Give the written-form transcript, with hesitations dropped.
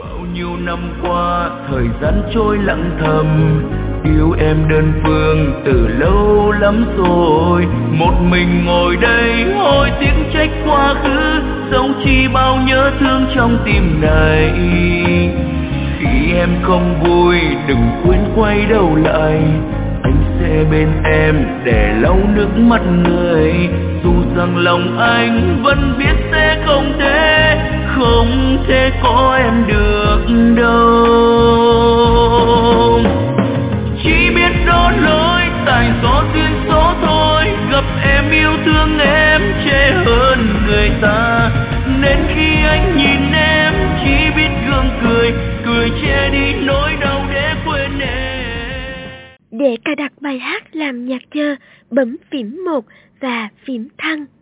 Bao nhiêu năm qua thời gian trôi lặng thầm, yêu em đơn phương từ lâu lắm rồi. Một mình ngồi đây hối tiếc trách quá khứ, dẫu chi bao nhớ thương trong tim này. Khi em không vui đừng quên quay đầu lại, anh sẽ bên em để lau nước mắt người. Dù rằng lòng anh vẫn biết sẽ không thể có em được đâu. Chỉ biết đó lỗi tại do duyên số thôi, gặp em yêu thương em trễ hơn người ta. Nên khi anh nhìn em chỉ biết gượng cười, cười che đi nỗi đau để quên em. Để cài đặt bài hát làm nhạc chờ, bấm phím 1 và phím thăng.